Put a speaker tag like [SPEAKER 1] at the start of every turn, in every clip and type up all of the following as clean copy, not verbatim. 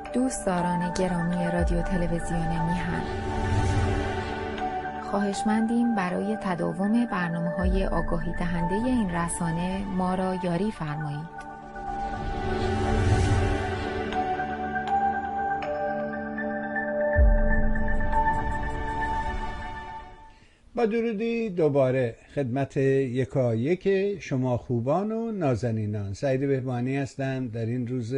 [SPEAKER 1] دوستداران گرامی رادیو تلویزیون میهن، خواهشمندیم برای تداوم برنامه‌های آگاهی دهنده این رسانه ما را یاری فرمایید.
[SPEAKER 2] با درودی دوباره خدمت یکایک شما خوبان و نازنینان. سعید بهبانی هستم در این روز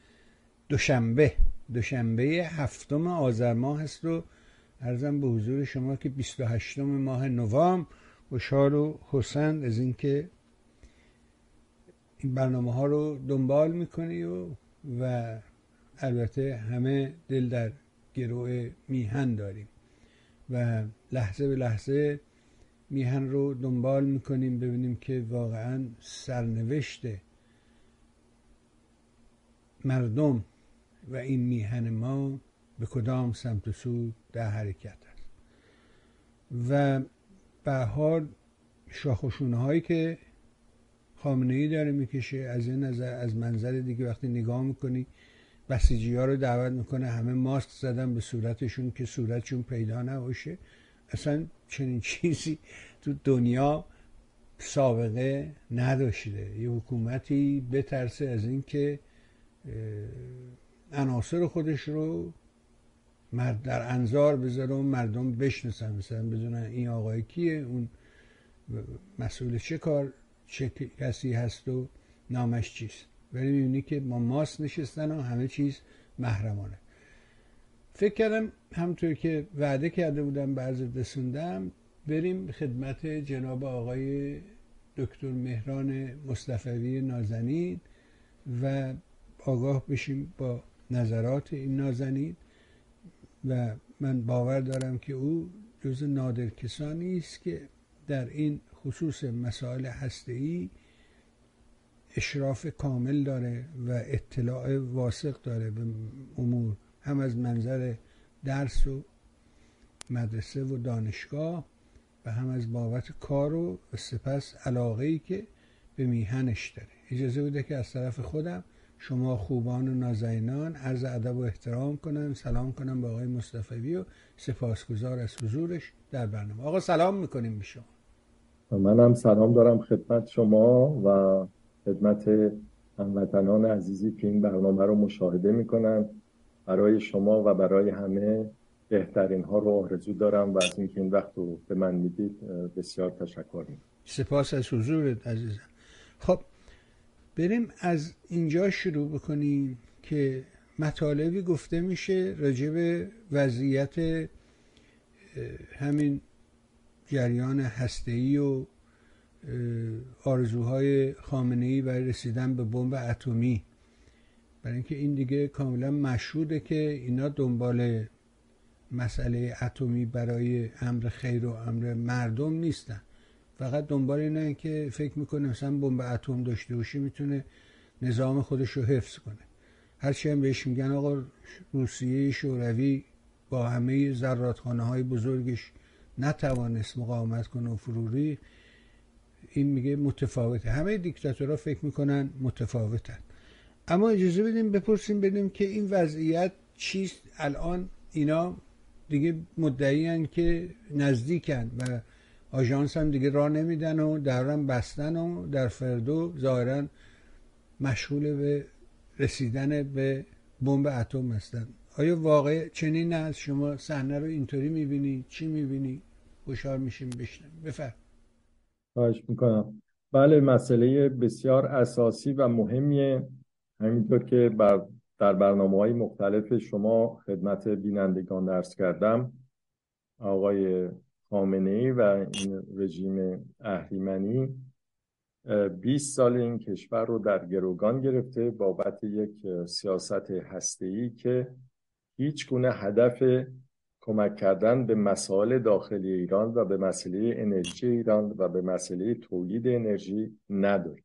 [SPEAKER 2] دوشنبه 7 آذر ماه است و عرضم به حضور شما که 28 ماه نوامبر خوشحال و خرسند از اینکه این برنامه ها رو دنبال میکنی و البته همه دل در گروه میهن داریم و لحظه به لحظه میهن رو دنبال میکنیم ببینیم که واقعا سرنوشت مردم و این میهن ما به کدام سمت و سو در حرکت است. و به حال شاخوشونه هایی که خامنه‌ای داره میکشه، از این نظر از منظر دیگه وقتی نگاه میکنی بسیجی ها رو دعوت میکنه همه ماسک زدن به صورتشون که صورتشون پیدا نباشه. اصلا چنین چیزی تو دنیا سابقه نداشته. یه حکومتی بترسه از این که عناصر خودش رو در انظار بذاره و مردم بشناسن، مثلا بدونن این آقای کیه، اون مسئول چه کار، چه کسی هست و نامش چیست. ولی میبینی که ما ماست نشستن و همه چیز محرمانه. فکر کردم همونطور که وعده کرده بودم برزد رسوندم بریم خدمت جناب آقای دکتر مهران مصطفوی نازنین و آگاه بشیم با نظرات این نازنین. و من باور دارم که او جز نادر کسانی است که در این خصوص مسائل هسته‌ای اشراف کامل داره و اطلاع واسق داره به امور، هم از منظر درس و مدرسه و دانشگاه و هم از بابت کار و سپس علاقه‌ای که به میهنش داره. اجازه بده که از طرف خودم شما خوبان و نازنینان عرض ادب و احترام کنم، سلام کنم به آقای مصطفوی و سپاسگزار از حضورش در برنامه. آقا سلام میکنیم به شما.
[SPEAKER 3] منم سلام دارم خدمت شما و خدمت هموطنان عزیزی که این برنامه رو مشاهده میکنن. برای شما و برای همه بهترین ها رو آرزو دارم و از اینکه این وقت رو به من میدید بسیار تشکر میکنم.
[SPEAKER 2] سپاس از حضورت عزیزم. خب بریم از اینجا شروع بکنیم که مطالبی گفته میشه راجع به وضعیت همین جریان هسته‌ای و آرزوهای خامنه‌ای برای رسیدن به بمب اتمی، برای اینکه این دیگه کاملا مشهوده که اینا دنبال مسئله اتمی برای امر خیر و امر مردم نیستن، فقط دنبال اینه که فکر میکنه مثلا بمب اتم داشته باشه میتونه نظام خودش رو حفظ کنه. هرچی هم بهش میگن آقا روسیه شوروی با همه زرادخانه های بزرگش نتوانست مقاومت کنه و فروری، این میگه متفاوته. همه دیکتاتورها فکر میکنن متفاوتن. اما اجازه بدیم بپرسیم ببینیم که این وضعیت چیست. الان اینا دیگه مدعیان که نزدیکن و آژانس هم دیگه راه نمیدن و درم بستن و در فردو ظاهرا مشغول به رسیدن به بمب اتم هستن. آیا واقع چنین است؟ شما صحنه رو اینطوری میبینی؟ چی میبینی؟ خوشحال میشیم بشنویم. بفرمایید.
[SPEAKER 3] خواهش میکنم. بله، مسئله بسیار اساسی و مهمیه. همینطور که در برنامه‌های مختلف شما خدمت بینندگان عرض کردم، آقای خامنه‌ای و این رژیم اهریمنی 20 سال این کشور رو در گروگان گرفته بابت یک سیاست هسته‌ای که هیچ گونه هدف کمک کردن به مسائل داخلی ایران و به مسئله انرژی ایران و به مسئله تولید انرژی نداره.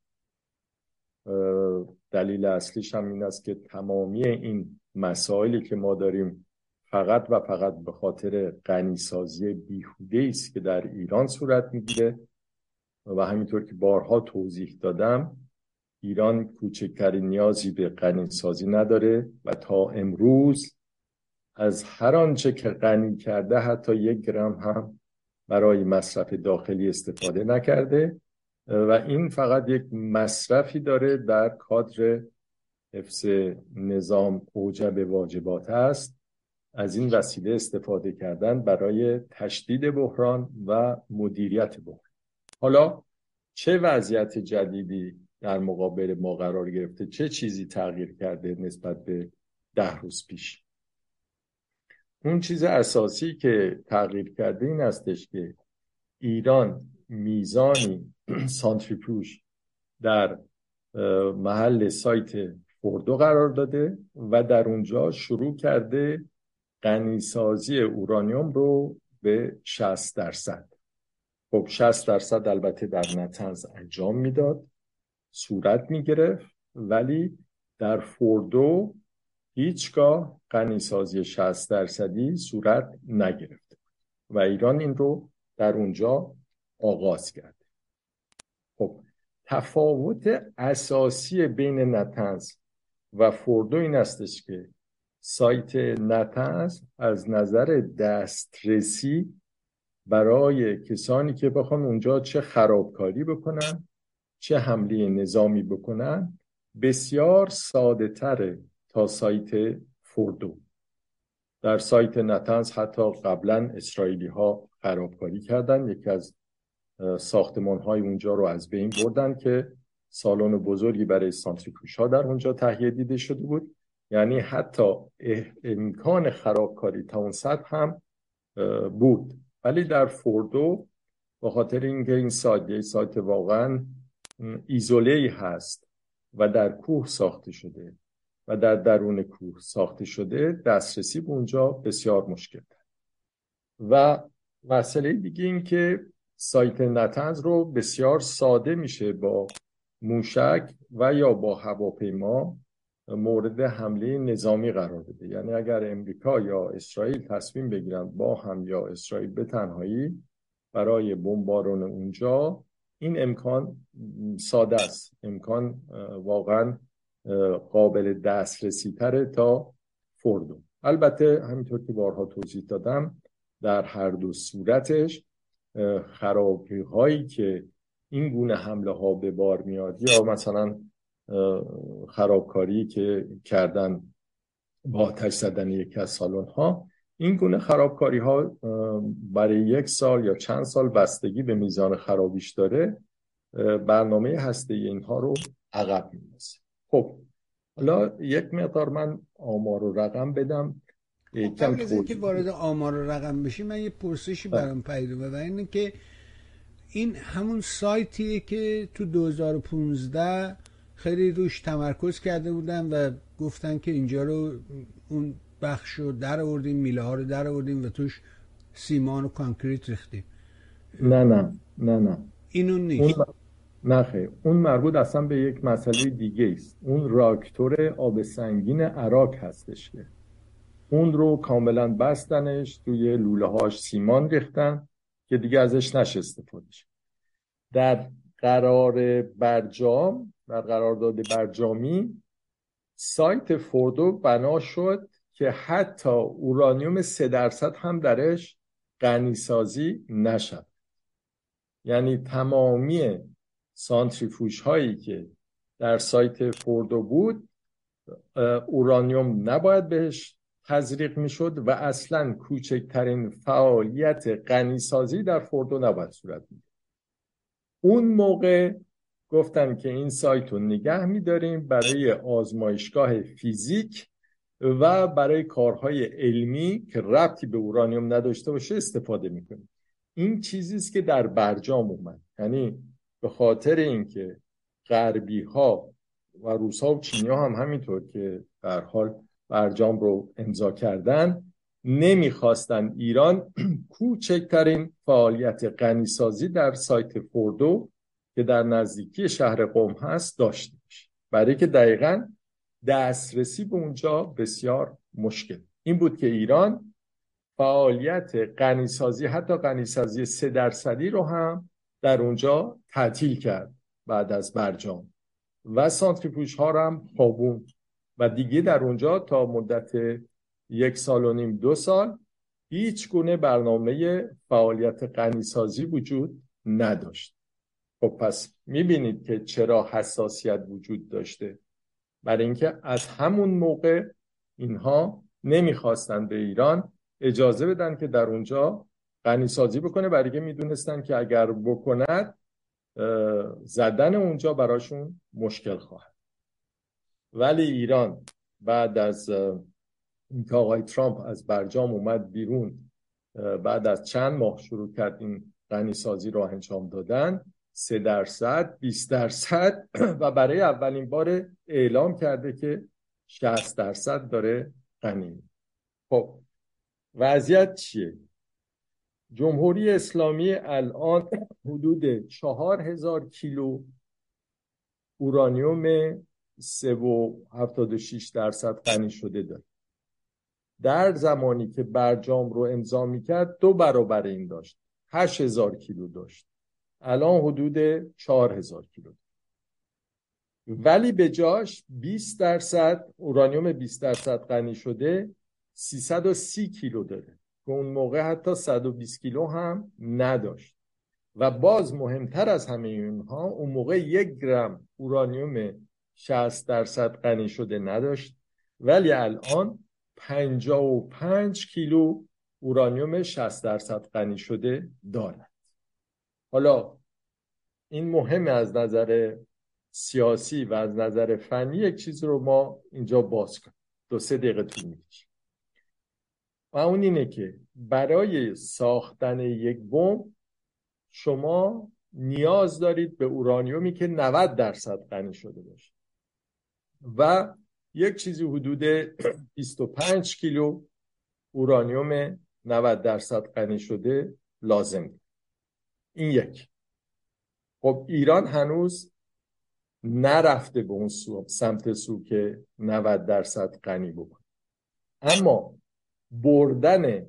[SPEAKER 3] دلیل اصلیش هم این است که تمامی این مسائلی که ما داریم فقط و فقط به خاطر غنیسازی بیهوده است که در ایران صورت میگیره و همینطور که بارها توضیح دادم ایران کوچکترین نیازی به غنیسازی نداره و تا امروز از هر آنچه که غنی کرده حتی 1 گرم هم برای مصرف داخلی استفاده نکرده و این فقط یک مصرفی داره در کادر حفظ نظام اوجب واجبات است. از این وسیله استفاده کردن برای تشدید بحران و مدیریت بحران. حالا چه وضعیت جدیدی در مقابل ما قرار گرفته؟ چه چیزی تغییر کرده نسبت به 10 روز پیش؟ اون چیز اساسی که تغییر کرده این استش که ایران میزانی سانتریفیوژ در محل سایت فوردو قرار داده و در اونجا شروع کرده غنیسازی اورانیوم رو به 60%. خب 60% البته در نتنز انجام میداد، صورت میگرفت، ولی در فوردو هیچگاه غنیسازی 60% صورت نگرفته و ایران این رو در اونجا آغاز کرد. خب تفاوت اساسی بین نتنز و فوردو این استش که سایت نتنز از نظر دسترسی برای کسانی که بخوان اونجا چه خرابکاری بکنن چه حمله نظامی بکنن بسیار ساده تره تا سایت فوردو. در سایت نتنز حتی قبلا اسرائیلی ها خرابکاری کردن، یکی از ساختمان های اونجا رو از بین بردن که سالن بزرگی برای سانتریفیوژ ها در اونجا تهیه دیده شده بود. یعنی حتی امکان خرابکاری تا اون سطح هم بود. ولی در فوردو به خاطر اینکه این سایت واقعا ایزوله‌ای هست و در کوه ساخته شده و در درون کوه ساخته شده، دسترسی به اونجا بسیار مشکل داره. و مسئله دیگه این که سایت نتنز رو بسیار ساده میشه با موشک و یا با هواپیما مورد حمله نظامی قرار بده. یعنی اگر امریکا یا اسرائیل تصمیم بگیرن با هم یا اسرائیل به تنهایی برای بمباران اونجا، این امکان ساده است، امکان واقعا قابل دسترسی تره تا فوردو. البته همینطور که بارها توضیح دادم در هر دو صورتش خرابی هایی که این گونه حمله ها به بار میاد یا مثلا خرابکاری که کردن با آتش زدن یکی از سالن ها، این گونه خرابکاری ها برای 1 سال یا چند سال بستگی به میزان خرابیش داره، برنامه هسته اینها رو عقب میندازه. خب حالا یک مقدار من آمار و رقم بدم.
[SPEAKER 2] قبل از اینکه وارد آمار و رقم بشی من یه پرسشی برام پیدا و اینه که این همون سایتیه که تو 2015 خیلی روش تمرکز کرده بودن و گفتن که اینجا رو اون بخش رو در آوردیم، میله ها رو در آوردیم و توش سیمان و کانکریت ریختیم.
[SPEAKER 3] نه
[SPEAKER 2] اینو نیست.
[SPEAKER 3] نه خیر، اون مربوط اصلا به یک مسئله دیگه است. اون راکتور آب سنگین عراق هستش که اون رو کاملا بستنش، توی لوله هاش سیمان ریختن که دیگه ازش نشه استفاده شد. در قرار برجام، در قرارداد برجامی، سایت فوردو بنا شد که حتی اورانیوم 3% هم درش غنیسازی نشد. یعنی تمامی سانتریفیوژ هایی که در سایت فوردو بود اورانیوم نباید بهش تزریق میشد و اصلا کوچکترین فعالیت غنیسازی در فوردو نباید صورت میگیره. اون موقع گفتن که این سایت رو نگه میداریم برای آزمایشگاه فیزیک و برای کارهای علمی که ربطی به اورانیوم نداشته باشه استفاده میکنیم. این چیزی است که در برجام اومد. یعنی به خاطر اینکه غربی ها و روس ها و چینی ها هم همینطور که در حال برجام رو امضا کردن، نمیخواستن ایران کوچکترین فعالیت غنیسازی در سایت فوردو که در نزدیکی شهر قم هست داشته باشه، برای که دقیقاً دسترسی به اونجا بسیار مشکل. این بود که ایران فعالیت غنیسازی، حتی غنیسازی 3% رو هم در اونجا تعطیل کرد بعد از برجام. و سانتریفوژ ها رو هم خوابوند و دیگه در اونجا تا مدت 1.5 سال 2 سال هیچ گونه برنامه فعالیت غنیسازی وجود نداشت. خب پس میبینید که چرا حساسیت وجود داشته، برای اینکه از همون موقع اینها نمیخواستن به ایران اجازه بدن که در اونجا غنیسازی بکنه، برای اینکه میدونستن که اگر بکند زدن اونجا براشون مشکل خواهد. ولی ایران بعد از اینکه آقای ترامپ از برجام اومد بیرون، بعد از چند ماه شروع کرد این غنیسازی رو انجام دادن، 3%، 20% و برای اولین بار اعلام کرده که 60% داره غنی. خب وضعیت چیه؟ جمهوری اسلامی الان حدود 4000 کیلو اورانیوم 3.76% غنی شده داره. در زمانی که برجام رو امضا می‌کرد 2 برابر این داشت، 8000 کیلو داشت. الان حدود 4000 کیلو. ولی به جاش 20% اورانیوم 20% غنی شده 330 کیلو داره که اون موقع حتی 120 کیلو هم نداشت. و باز مهمتر از همه اینها، اون موقع 1 گرم اورانیوم 60% غنی شده نداشت، ولی الان 55 کیلو اورانیوم 60% غنی شده دارد. حالا این مهمه از نظر سیاسی و از نظر فنی. یک چیز رو ما اینجا باز کنیم، 2-3 دقیقه طول می‌کشه. و اون اینه که برای ساختن یک بمب شما نیاز دارید به اورانیومی که 90% غنی شده باشه و یک چیزی حدود 25 کیلو اورانیوم 90% غنی شده لازم دارید. این یک. خب ایران هنوز نرفته به اون سمت سو که 90% غنی بکنه، اما بردن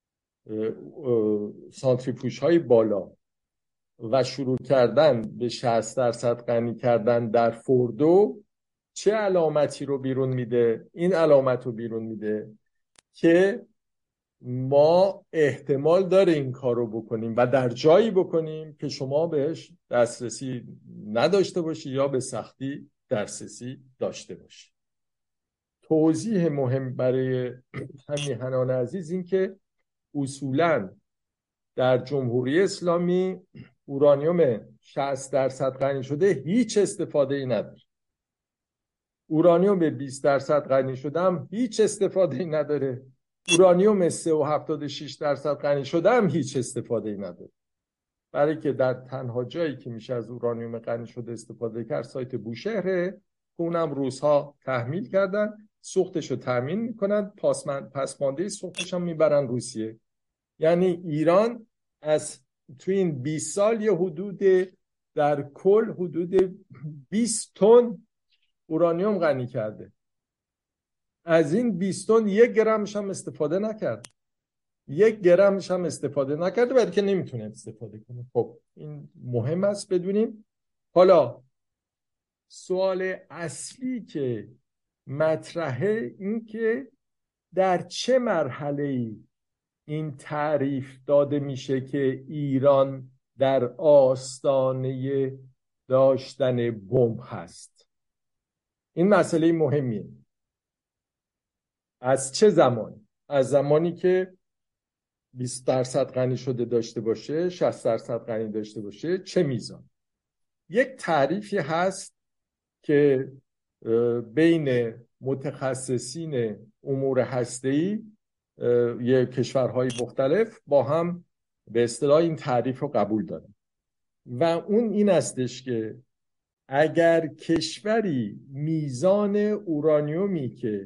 [SPEAKER 3] سانتریفوژ های بالا و شروع کردن به 60% غنی کردن در فوردو چه علامتی رو بیرون میده؟ این علامت رو بیرون میده که ما احتمال داره این کار رو بکنیم و در جایی بکنیم که شما بهش دسترسی نداشته باشی یا به سختی دسترسی داشته باشی. توضیح مهم برای همیهنان عزیز این که اصولاً در جمهوری اسلامی اورانیوم 60% غنی شده هیچ استفاده ای نداره. اورانیوم 20% غنی شده هم هیچ استفاده ای نداره. اورانیوم 3.76% غنی شده هم هیچ استفاده ای نداره. برای که در تنها جایی که میشه از اورانیوم غنی شده استفاده کرد سایت بوشهره که اونم روس‌ها تحمیل کردن، سوختش رو تامین میکنن، پسمانده سوختش هم میبرن روسیه. یعنی ایران از تو این 20 سال یه حدود در کل حدود 20 تن اورانیوم غنی کرده. از این 20 تن 1 گرمش هم استفاده نکرد. 1 گرمش هم استفاده نکرده برای که نمیتونه استفاده کنه. خب این مهم است بدونیم. حالا سوال اصلی که مطرحه این که در چه مرحله‌ای این تعریف داده میشه که ایران در آستانه داشتن بمب هست. این مسئله مهمیه. از چه زمانی؟ از زمانی که 20% غنی شده داشته باشه، 60% غنی داشته باشه، چه میزان؟ یک تعریفی هست که بین متخصصین امور هسته‌ای کشورهای مختلف با هم به اصطلاح این تعریف رو قبول دارن و اون این استش که اگر کشوری میزان اورانیومی که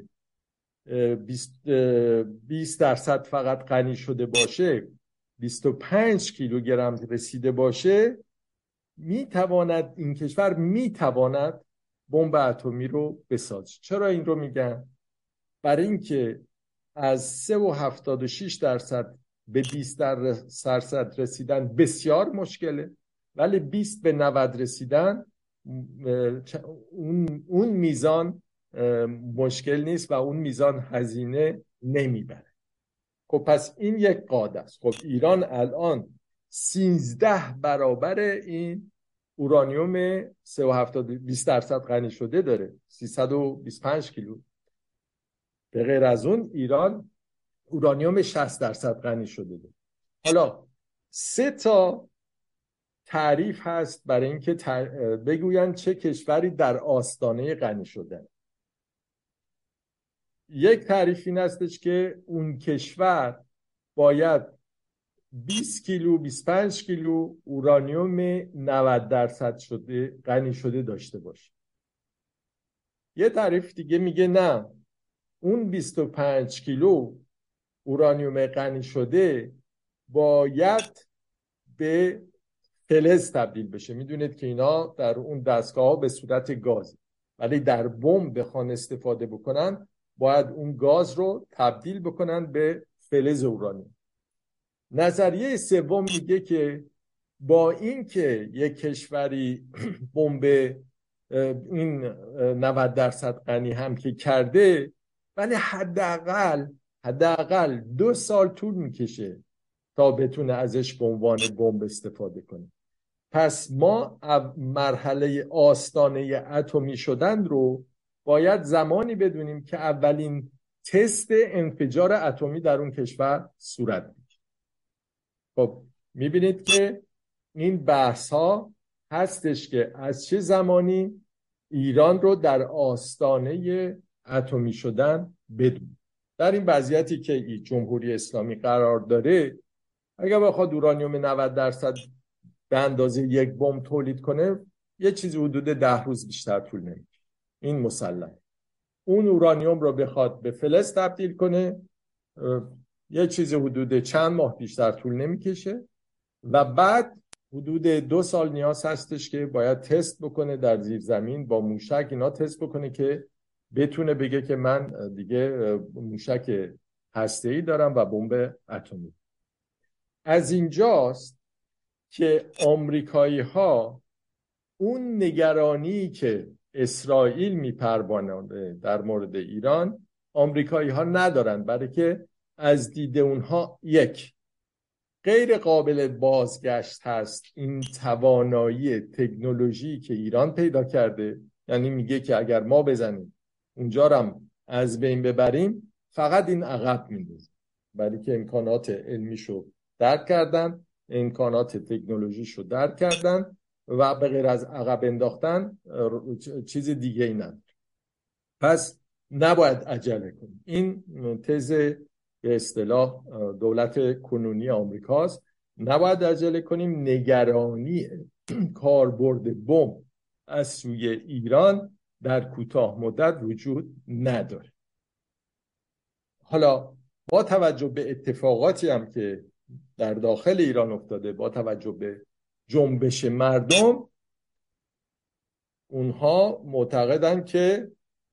[SPEAKER 3] 20% فقط غنی شده باشه 25 کیلوگرم رسیده باشه، میتواند این کشور میتواند بمب اتمی رو بسازه. چرا این رو میگن؟ برای اینکه از 3.76% به 20% رسیدن بسیار مشکله، ولی 20 به 90 رسیدن اون میزان مشکل نیست و اون میزان هزینه نمیبره. خب پس این یک قاعده است. خب ایران الان 13 برابر این اورانیوم 20% غنی شده داره، 325 کیلو. به غیر از اون ایران اورانیوم 60% غنی شده داره. حالا 3 تا تعریف هست برای اینکه بگوین چه کشوری در آستانه غنی شدن. یک تعریف این هستش که اون کشور باید 20 کیلو 25 کیلو اورانیوم 90% شده غنی شده داشته باشه. یه تعریف دیگه میگه نه، اون 25 کیلو اورانیوم غنی شده باید به فلز تبدیل بشه. میدونید که اینا در اون دستگاه ها به صورت گاز، ولی در بمب بخوان استفاده بکنن باید اون گاز رو تبدیل بکنن به فلز اورانیوم. نظریه سوم میگه که با این که یک کشوری بمب این 90% غنی هم که کرده، ولی حداقل 2 سال طول میکشه تا بتونه ازش به عنوان بمب استفاده کنه. پس ما مرحله آستانه اتمی شدن رو باید زمانی بدونیم که اولین تست انفجار اتمی در اون کشور صورت میگیره. خب میبینید که این بحث ها هستش که از چه زمانی ایران رو در آستانه اتمی شدن بدون. در این وضعیتی که جمهوری اسلامی قرار داره، اگر بخواد اورانیوم 90% به اندازه یک بمب تولید کنه، یه چیزی حدود 10 روز بیشتر طول نمیکشه. این مسلمه. اون اورانیوم رو بخواد به فلز تبدیل کنه، یه چیزی حدود چند ماه بیشتر طول نمیکشه و بعد حدود 2 سال نیاز هستش که باید تست بکنه در زیر زمین با موشک اینا تست بکنه که بتونه بگه که من دیگه موشک هسته‌ای دارم و بمب اتمی. از اینجاست که آمریکایی ها اون نگرانی که اسرائیل میپرورانه در مورد ایران، آمریکایی ها ندارن، برای که از دید اونها یک غیر قابل بازگشت هست این توانایی تکنولوژی که ایران پیدا کرده. یعنی میگه که اگر ما بزنیم اونجا هم از بین ببریم، فقط این عقب میندازه، برای که امکانات علمیشو درک کردن، امکانات تکنولوژیشو درک کردن و به غیر از عقب انداختن چیز دیگه ای نداره. پس نباید عجله کنیم. این تز به اصطلاح دولت کنونی آمریکاست. نباید عجله کنیم. نگرانی کاربرد بمب از سوی ایران در کوتاه مدت وجود نداره. حالا با توجه به اتفاقاتی هم که در داخل ایران افتاده، با توجه به جنبش مردم، اونها معتقدن که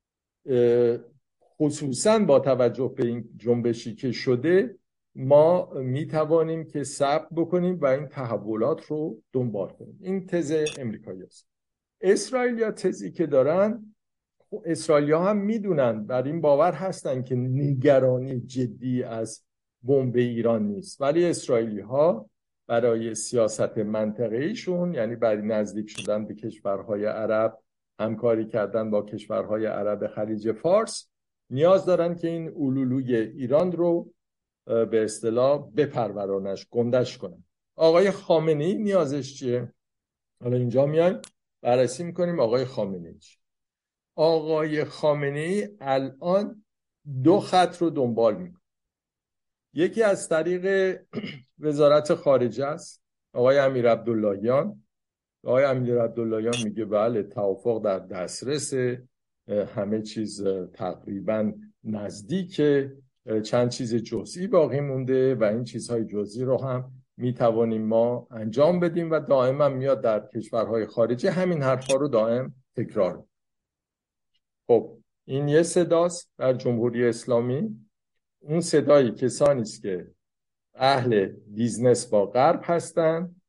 [SPEAKER 3] خصوصا با توجه به این جنبشی که شده ما میتوانیم که صبر بکنیم و این تحولات رو دنبال کنیم. این تز امریکایی است. اسرائیلیا تزی که دارن، اسرائیلیا هم میدونن، بر این باور هستن که نگرانی جدی از بمب ایران نیست، ولی اسرائیلی ها برای سیاست منطقه‌ایشون، یعنی برای نزدیک شدن به کشورهای عرب، همکاری کردن با کشورهای عرب خلیج فارس، نیاز دارن که این اولولوی ایران رو به اصطلاح بپرورانش، گندش کنن. آقای خامنه‌ای نیازش چیه؟ حالا اینجا میایم بررسی میکنیم آقای خامنه‌ای چیه. آقای خامنه‌ای الان 2 خط رو دنبال میکنه. یکی از طریق وزارت خارجه است، آقای امیر عبداللهیان. آقای امیر عبداللهیان میگه بله توافق در دسترس، همه چیز تقریبا نزدیکه، چند چیز جزئی باقی مونده و این چیزهای جزئی رو هم میتوانیم ما انجام بدیم و دائما میاد در کشورهای خارجی همین حرفا رو دائم تکرار. خب این یه صداست در جمهوری اسلامی. اون صدای کسانی است که اهل بیزنس با غرب هستن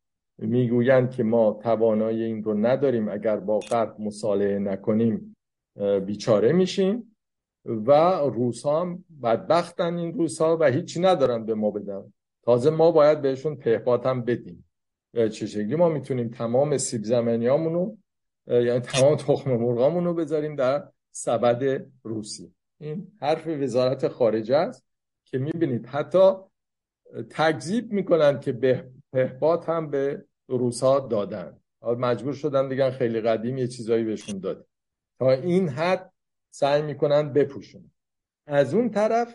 [SPEAKER 3] میگویند که ما توانایی این رو نداریم، اگر با غرب مصالحه نکنیم بیچاره میشیم، و روس‌ها هم بدبختن این روس‌ها و هیچی ندارن به ما بدن، تازه ما باید بهشون پهپاد هم بدیم. چه شکلی ما میتونیم تمام سیب زمینیامونو، یعنی تمام تخم مرغامونو بذاریم در سبد روسی؟ این حرف وزارت خارجه است که میبینید حتی تکذیب میکنن که به پهپاد هم به روس‌ها دادن، مجبور شدن دیگه خیلی قدیم یه چیزایی بهشون دادن، تا این حد سعی میکنن بپوشون. از اون طرف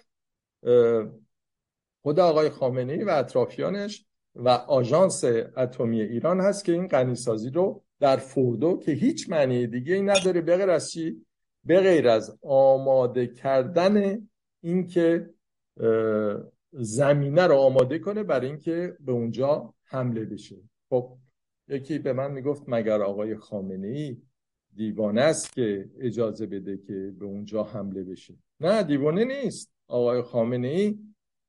[SPEAKER 3] خود آقای خامنه‌ای و اطرافیانش و آژانس اتمی ایران هست که این غنیسازی رو در فردو که هیچ معنی دیگه ای نداره به غیر از چی؟ به غیر از آماده کردن این که زمینه رو آماده کنه برای اینکه به اونجا حمله بشه. خب یکی به من میگفت مگر آقای خامنه‌ای دیوانه است که اجازه بده که به اونجا حمله بشه؟ نه، دیوانه نیست. آقای خامنه‌ای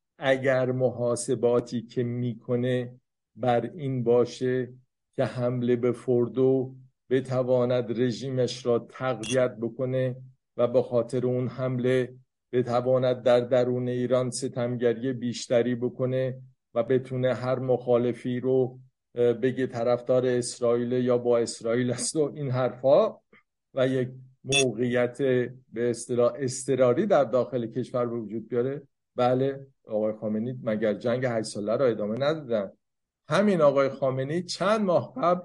[SPEAKER 3] اگر محاسباتی که میکنه بر این باشه که حمله به فردو بتواند رژیمش را تقویت بکنه و به خاطر اون حمله بتواند در درون ایران ستمگری بیشتری بکنه و بتونه هر مخالفی رو بگه طرفدار اسرائیل یا با اسرائیل است و این حرفا، و یک موقعیت به اصطلاح اضطراری در داخل کشور به وجود بیاره، بله آقای خامنه‌ای مگر جنگ 8 ساله را ادامه ندادن؟ همین آقای خامنه‌ای چند ماه قبل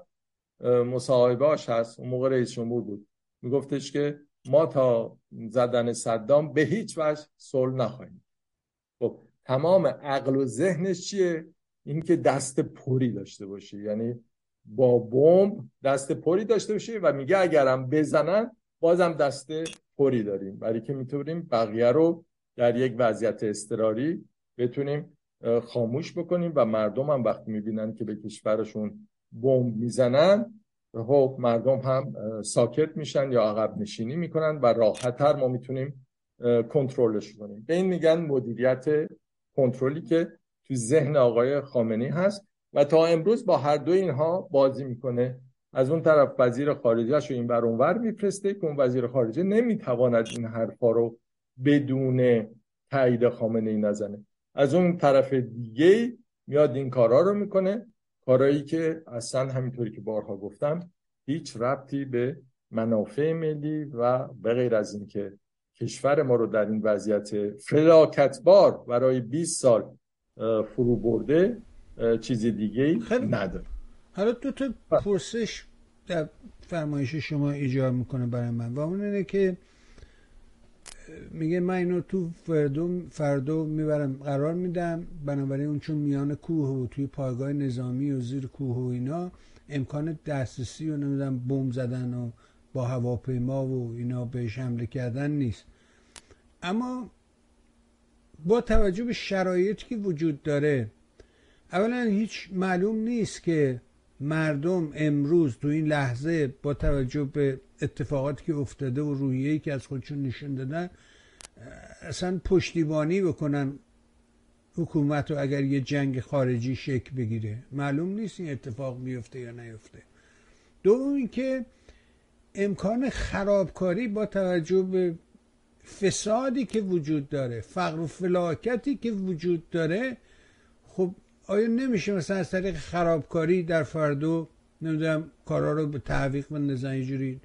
[SPEAKER 3] مصاحبه‌اش هست، اون موقع رئیس جمهور بود، میگفتش که ما تا زدن صدام به هیچ وجه صلح نخواهیم. خب تمام عقل و ذهنش چیه؟ اینکه دست پری داشته باشه، یعنی با بمب دست پری داشته باشه و میگه اگرم بزنن بازم دست پری داریم، برای که میتونیم بقیه رو در یک وضعیت اضطراری بتونیم خاموش بکنیم و مردم هم وقتی میبینن که به کشورشون بمب میزنن، خب مردم هم ساکت میشن یا عقب نشینی میکنن و راحت‌تر ما میتونیم کنترلش کنیم. به این میگن مدیریت کنترلی که تو ذهن آقای خامنه‌ای هست و تا امروز با هر دو اینها بازی میکنه. از اون طرف وزیر خارجه‌اش رو این ور اون ور میفرسته که اون وزیر خارجه نمیتواند این حرفا رو بدون تایید خامنه‌ای نزنه. از اون طرف دیگه میاد این کارا رو میکنه، کارایی که اصلا همینطوری که بارها گفتم هیچ ربطی به منافع ملی و به غیر از این که کشور ما رو در این وضعیت فلاکتبار برای 20 سال فرو برده چیز دیگه نداره.
[SPEAKER 2] حالا دو تا پرسش در فرمایش شما ایجاد میکنه برای من و اون اینه که میگه من اینو تو فردو میبرم قرار میدم، بنابراین اون چون میان کوه و توی پایگاه نظامی و زیر کوه و اینا امکان دسترسی و نمیدونم بمب زدن و با هواپیما و اینا بهش حمله کردن نیست. اما با توجه به شرایطی که وجود داره، اولا هیچ معلوم نیست که مردم امروز تو این لحظه با توجه به اتفاقاتی که افتاده و روحیه‌ای که از خودشون نشون دادن اصلا پشتیبانی بکنن حکومت رو اگر یه جنگ خارجی شکل بگیره. معلوم نیست این اتفاق بیفته یا نیفته. دوم اینکه امکان خرابکاری با توجه به فسادی که وجود داره، فقر و فلاکتی که وجود داره، خب آیا نمیشه مثلا از طریق خرابکاری در فردو نمیدونم کارا رو به تعویق بندازن اینجوری؟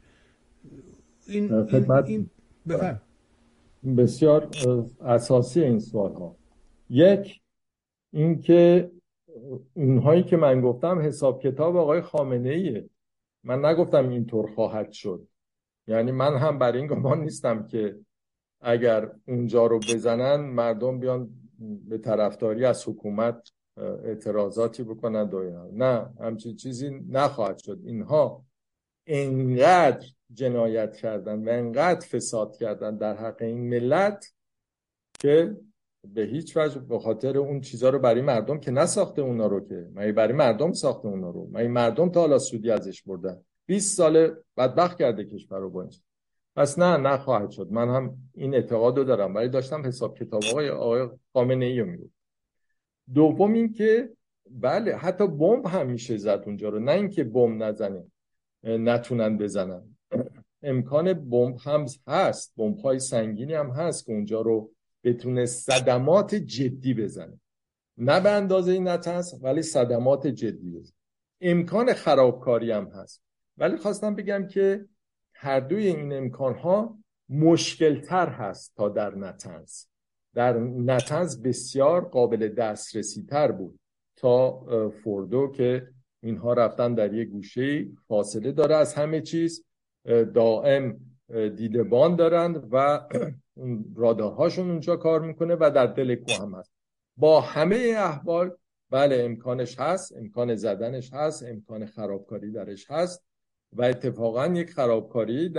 [SPEAKER 2] این بفهم.
[SPEAKER 3] بسیار اساسی این سوال ها. یک، اینکه اونهایی که من گفتم حساب کتاب آقای خامنه ایه، من نگفتم اینطور خواهد شد. یعنی من هم بر این گمان نیستم که اگر اونجا رو بزنن مردم بیان به طرفداری از حکومت اعتراضاتی بکنند و اینا. نه، همچین چیزی نخواهد شد. اینها انقدر جنایت کردن و انقدر فساد کردن در حق این ملت که به هیچ وجه به خاطر اون چیزا رو برای مردم که نساخته اونا رو، که من برای مردم ساخته اونا رو، من مردم تا حالا سودی ازش بردن. 20 سال بدبخت کرده کشور رو با این. پس نه، نخواهد شد. من هم این اعتقاد رو دارم، ولی داشتم حساب کتاب آقای خامنه ای رو میگم. دوم این که بله حتی بمب هم میشه زد اونجا رو، نه اینکه بمب نزنه نتونن بزنن. امکان بمب هم هست، بمب های سنگینی هم هست که اونجا رو بتونه صدمات جدی بزنه، نه به اندازه این نتنز ولی صدمات جدی بزنه. امکان خرابکاری هم هست، ولی خواستم بگم که هر دوی این امکان ها مشکل تر هست تا در نتنز. در نتنز بسیار قابل دسترسی تر بود تا فوردو که اینها رفتن در یک گوشه فاصله داره از همه چیز، دائم دیدبان دارند و رادارهاشون اونجا کار میکنه و در دل کوه هم هست. با همه احوال بله امکانش هست، امکان زدنش هست، امکان خرابکاری درش هست و اتفاقا یک خرابکاری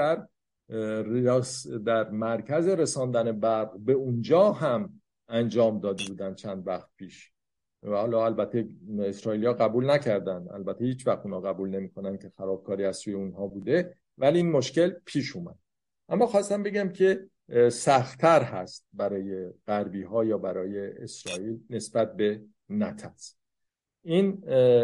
[SPEAKER 3] در مرکز رساندن برق به اونجا هم انجام داده بودن چند وقت پیش و حالا البته اسرائیلیا قبول نکردن، البته هیچ وقت اونا قبول نمیکنن که خرابکاری از سوی اونها بوده، ولی این مشکل پیش اومد. اما خواستم بگم که سخت‌تر هست برای غربی ها یا برای اسرائیل نسبت به نتنز. این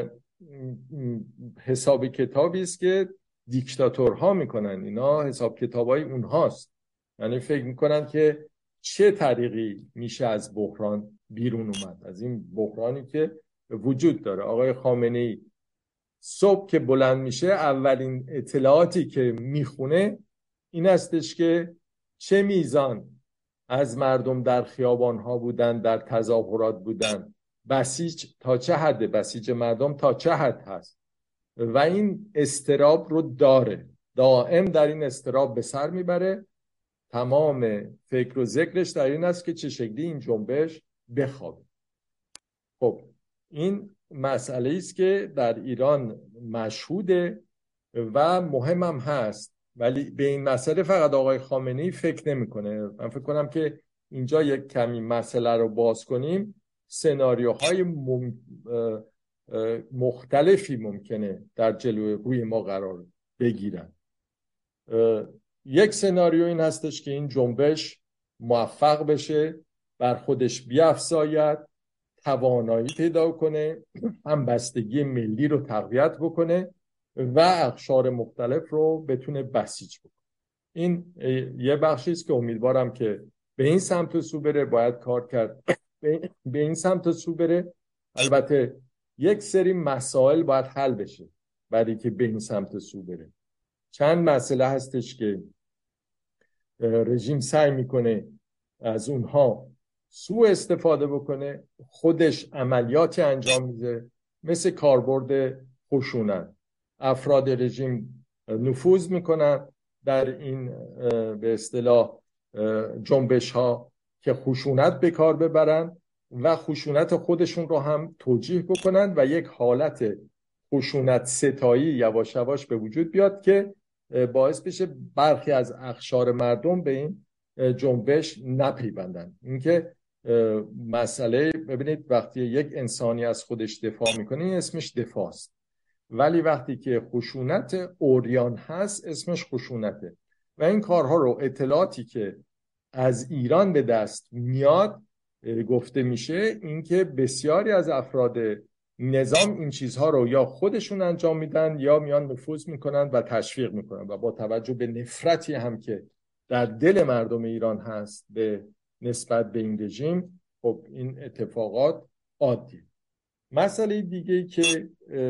[SPEAKER 3] حساب کتابی است که دیکتاتورها میکنن، اینا حساب کتابای اونهاست، یعنی فکر میکنن که چه طریقی میشه از بحران بیرون اومد، از این بحرانی که وجود داره. آقای خامنه‌ای صبح که بلند میشه اولین اطلاعاتی که میخونه این استش که چه میزان از مردم در خیابانها بودن، در تظاهرات بودن، بسیج تا چه حد، بسیج مردم تا چه حد هست و این اضطراب رو داره، دائم در این اضطراب به سر میبره. تمام فکر و ذکرش در این است که چه شکلی این جنبش بخوابه. خب این مسئله است که در ایران مشهوده و مهمم هست، ولی به این مسئله فقط آقای خامنه‌ای فکر نمی‌کنه. من فکر کنم که اینجا یک کمی مسئله رو باز کنیم، سناریوهای مختلفی ممکنه در جلوی روی ما قرار بگیرن. یک سناریو این هستش که این جنبش موفق بشه، بر خودش بیفزاید، توانایی پیدا کنه، همبستگی ملی رو تقویت بکنه و اقشار مختلف رو بتونه بسیج بکنه. این یه بخشی است که امیدوارم که به این سمت سو بره، باید کار کرد به این سمت سو بره. البته یک سری مسائل باید حل بشه برای که به این سمت سو بره. چند مسئله هستش که رژیم سعی میکنه از اونها سوء استفاده بکنه، خودش عملیاتی انجام میده مثل کاربرد خشونت. افراد رژیم نفوذ میکنن در این به اصطلاح جنبش ها که خشونت به کار ببرن و خشونت خودشون رو هم توجیه بکنن و یک حالت خشونت ستایی یواش یواش به وجود بیاد که باعث بشه برخی از اقشار مردم به این جنبش نپیوندن. اینکه مسئله ببینید وقتی یک انسانی از خودش دفاع میکنه این اسمش دفاع است، ولی وقتی که خشونت عریان هست اسمش خشونته. و این کارها رو اطلاعاتی که از ایران به دست میاد گفته میشه اینکه بسیاری از افراد نظام این چیزها رو یا خودشون انجام میدن یا میان نفوذ میکنن و تشویق میکنن و با توجه به نفرتی هم که در دل مردم ایران هست به نسبت به این رژیم، خب این اتفاقات عادی. مسئله دیگه‌ای که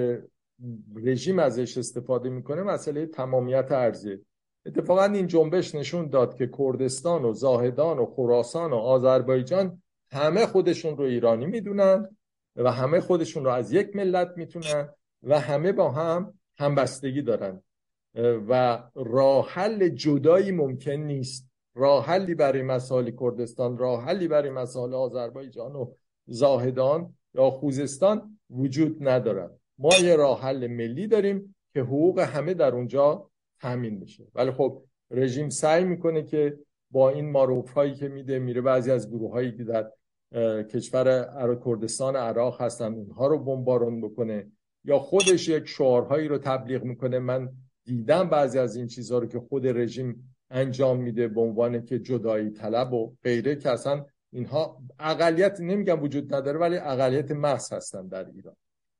[SPEAKER 3] رژیم ازش استفاده میکنه مسئله تمامیت ارضی. اتفاقا این جنبش نشون داد که کردستان و زاهدان و خراسان و آذربایجان همه خودشون رو ایرانی میدونن و همه خودشون رو از یک ملت میتونن و همه با هم همبستگی دارن و راه حل جدایی ممکن نیست. راه حلی برای مسائل کردستان، راه حلی برای مسائل آذربایجان و زاهدان یا خوزستان وجود ندارد. ما یه راه حل ملی داریم که حقوق همه در اونجا تامین بشه. ولی خب رژیم سعی میکنه که با این معروفایی که میره بعضی از گروهایی که در کشور کردستان عراق هستن اونها رو بمبارون بکنه یا خودش یک شعارهایی رو تبلیغ میکنه. من دیدم بعضی از این چیزها رو که خود رژیم انجام میده به عنوان که جدایی طلب و غیره، که اصلا اینها اقلیت نمیگم وجود نداره ولی اقلیت محض هستن در ایران.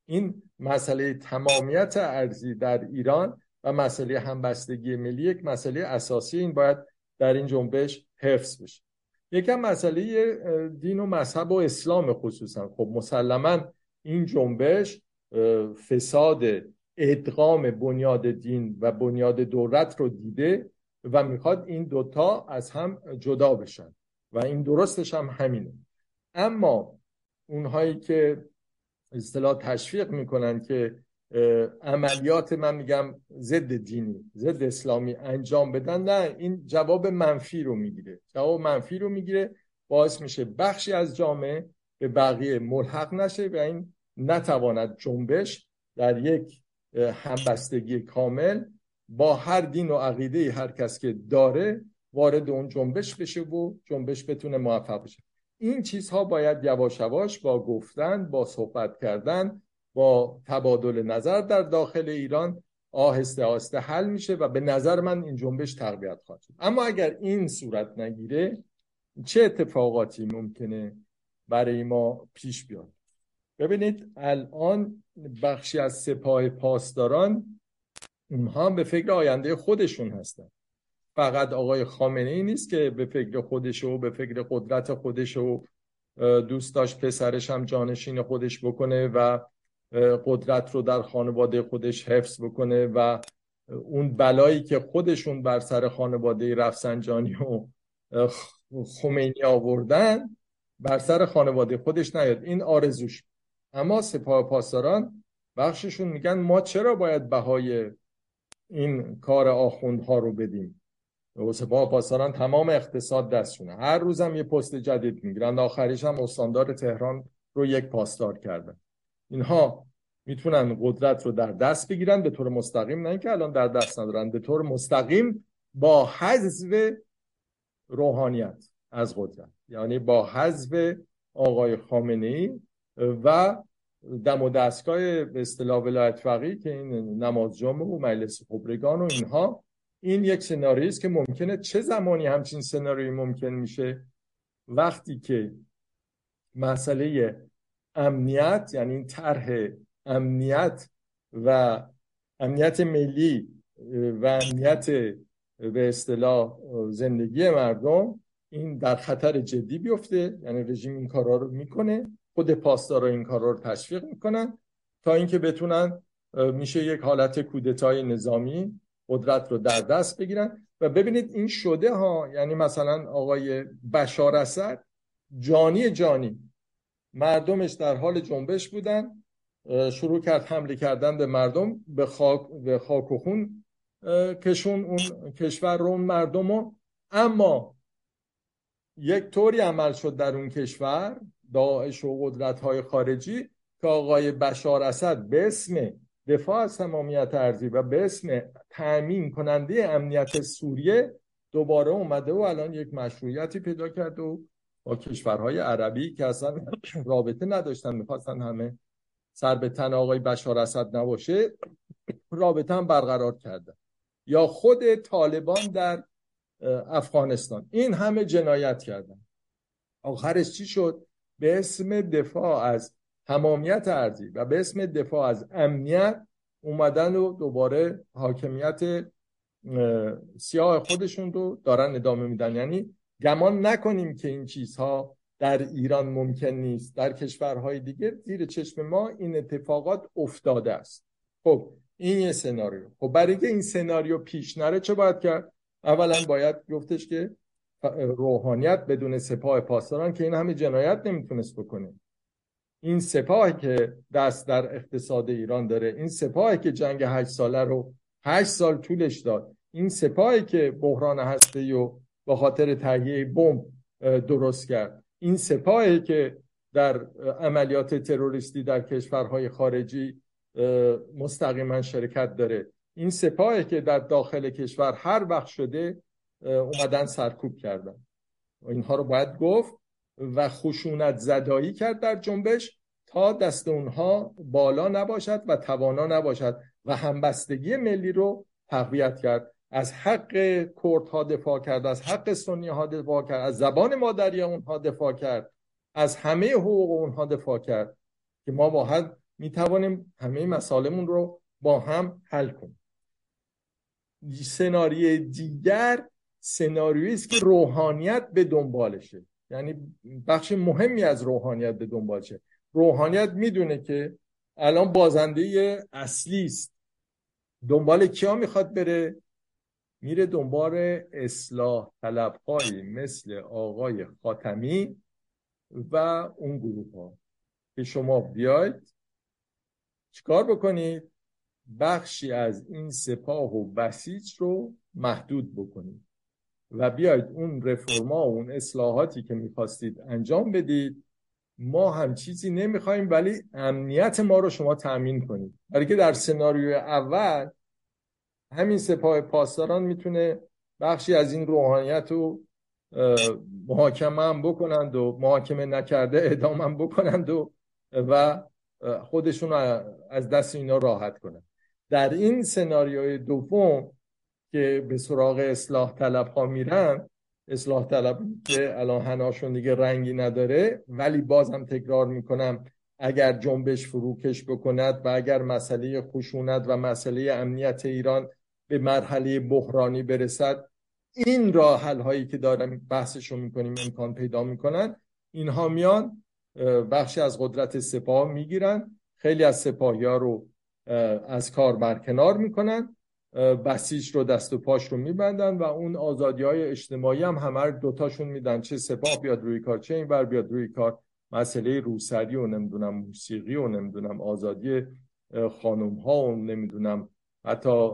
[SPEAKER 3] این مسئله تمامیت ارضی در ایران و مسئله همبستگی ملی یک مسئله اساسی این باید در این جنبش حفظ بشه. یکم مسئله دین و مذهب و اسلام خصوصا. خب مسلما این جنبش فساد ادغام بنیاد دین و بنیاد دولت رو دیده و میخواد این دوتا از هم جدا بشن و این درستش هم همینه. اما اونهایی که اصطلاح تشویق میکنن که عملیات من میگم ضد دینی ضد اسلامی انجام بدن، نه، این جواب منفی رو میگیره، باعث میشه بخشی از جامعه به بقیه ملحق نشه و این نتواند جنبش در یک همبستگی کامل با هر دین و عقیده هر کس که داره وارد اون جنبش بشه و جنبش بتونه موفق بشه. این چیزها باید یواش یواش با گفتن، با صحبت کردن، با تبادل نظر در داخل ایران آهسته آهسته حل میشه و به نظر من این جنبش تقویت خواهد شد. اما اگر این صورت نگیره چه اتفاقاتی ممکنه برای ما پیش بیاد؟ ببینید الان بخشی از سپاه پاسداران اونها به فکر آینده خودشون هستن. فقط آقای خامنه ای نیست که به فکر خودش و به فکر قدرت خودش و دوست داشت پسرش هم جانشین خودش بکنه و قدرت رو در خانواده خودش حفظ بکنه و اون بلایی که خودشون بر سر خانواده رفسنجانی و خمینی آوردن بر سر خانواده خودش نیاد. این آرزوش. اما سپاه پاسداران بخششون میگن ما چرا باید بهای این کار آخوندها رو بدیم؟ و سپاه پاسداران تمام اقتصاد دستشونه، هر روزم یه پست جدید میگیرن، آخریش هم استاندار تهران رو یک پاسدار کردن. اینها میتونن قدرت رو در دست بگیرن به طور مستقیم، نه اینکه الان در دست ندارن، به طور مستقیم با حذف روحانیت از قدرت، یعنی با حذف آقای خامنه ای و دم و دستگاه به اصطلاح ولایت فقیه که این نماز جمعه و مجلس خبرگان و اینها. این یک سناریویی است که ممکنه چه زمانی همچین سناریویی ممکن میشه؟ وقتی که مسئله امنیت، یعنی این طرح امنیت و امنیت ملی و امنیت به اصطلاح زندگی مردم این در خطر جدی بیفته، یعنی رژیم این کارا رو میکنه، خود پاسدارا این کارا رو تشویق میکنن تا اینکه بتونن میشه یک حالت کودتای نظامی قدرت رو در دست بگیرن. و ببینید این شده ها، یعنی مثلا آقای بشار اسد جانی مردمش در حال جنبش بودن، شروع کرد حمله کردن به مردم، به خاک و خون کشون اون کشور رو، اون مردم. اما یک طوری عمل شد در اون کشور داعش و قدرت‌های خارجی که آقای بشار اسد به اسم دفاع از تمامیت ارضی و به اسم تأمین کننده امنیت سوریه دوباره اومده و الان یک مشروعیتی پیدا کرد و با کشورهای عربی که اصلا رابطه نداشتن، میخواستن همه سر به تن آقای بشار اسد نباشه، رابطه هم برقرار کردن. یا خود طالبان در افغانستان، این همه جنایت کردن. آخرش چی شد؟ به اسم دفاع از تمامیت ارضی و به اسم دفاع از امنیت اومدن و دوباره حاکمیت سیاه خودشون رو دارن ادامه میدن. یعنی گمان نکنیم که این چیزها در ایران ممکن نیست، در کشورهای دیگه زیر چشم ما این اتفاقات افتاده است. خب این یه سناریو. خب برای اینکه این سناریو پیش نره چه باید کرد؟ اولا باید گفتش که روحانیت بدون سپاه پاسداران که این همه جنایت نمیتونست بکنه. این سپاهی که دست در اقتصاد ایران داره، این سپاهی که جنگ 8 ساله رو 8 سال طولش داد، این سپاهی که بحران هسته‌ای رو با خاطر تهیه بمب درست کرد، این سپاهی که در عملیات تروریستی در کشورهای خارجی مستقیما شرکت داره، این سپاهی که در داخل کشور هر وقت شده اومدن سرکوب کردن. اینها رو باید گفت و خشونت زدایی کرد در جنبش تا دست اونها بالا نباشد و توانا نباشد و همبستگی ملی رو تقویت کرد. از حق کردها دفاع کرد، از حق سنی ها دفاع کرد، از زبان مادری اونها دفاع کرد، از همه حقوق اونها دفاع کرد که ما میتوانیم همه مسائلمون رو با هم حل کنیم. سناریوی دیگر سناریویی است که روحانیت به دنبالشه، یعنی بخش مهمی از روحانیت به دنبالشه. روحانیت میدونه که الان بازنده اصلی است، دنبال کیا میخواد بره؟ میره دنبال اصلاح طلب‌هایی مثل آقای خاتمی و اون گروه ها که شما بیاید چیکار بکنید؟ بخشی از این سپاه و بسیج رو محدود بکنید و بیاید اون رفرما و اون اصلاحاتی که میخواستید انجام بدید. ما هم چیزی نمیخوایم ولی امنیت ما رو شما تأمین کنید. برای که در سناریوی اول همین سپاه پاسداران میتونه بخشی از این روحانیت رو محاکمه هم بکنند و محاکمه نکرده اعدام هم بکنند و خودشون رو از دست اینا راحت کنند. در این سناریوی دوم که به سراغ اصلاح طلب ها میرن، اصلاح طلب که الان هناشون دیگه رنگی نداره، ولی بازم تکرار میکنم اگر جنبش فروکش بکند و اگر مسئله خشونت و مسئله امنیت ایران به مرحله بحرانی برسد، این راه حل هایی که دارم بحثشو میکنیم امکان پیدا میکنن. اینها میان بخشی از قدرت سپاه میگیرن، خیلی از سپاهی ها رو از کار برکنار میکنن، بسیج رو دست و پاش رو میبندن و اون آزادی های اجتماعی هم همه دوتاشون میدن، چه سپاه بیاد روی کار چه این بر بیاد روی کار. مسئله روسری و نمیدونم موسیقی و نمیدونم آزادی خانم ها و نمیدونم حتی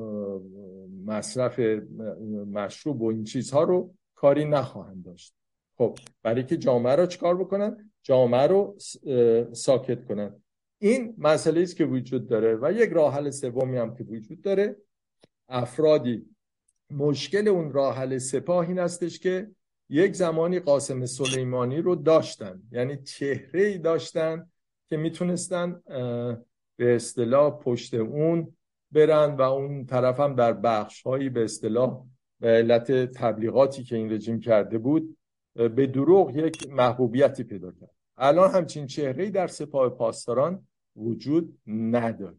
[SPEAKER 3] مصرف مشروب و این چیزها رو کاری نخواهند داشت. خب برای که جامعه رو چکار بکنن؟ جامعه رو ساکت کنن. این مسئله است که وجود داره و یک راه حل سومی هم که وجود داره. افرادی مشکل اون راه حل سپاه این هستش که یک زمانی قاسم سلیمانی رو داشتن، یعنی چهره‌ای داشتن که میتونستن به اصطلاح پشت اون برن و اون طرف هم در بخش‌هایی به اصطلاح به علت تبلیغاتی که این رژیم کرده بود به دروغ یک محبوبیتی پیدا کرد. الان همچین چهره‌ای در سپاه پاسداران وجود نداره.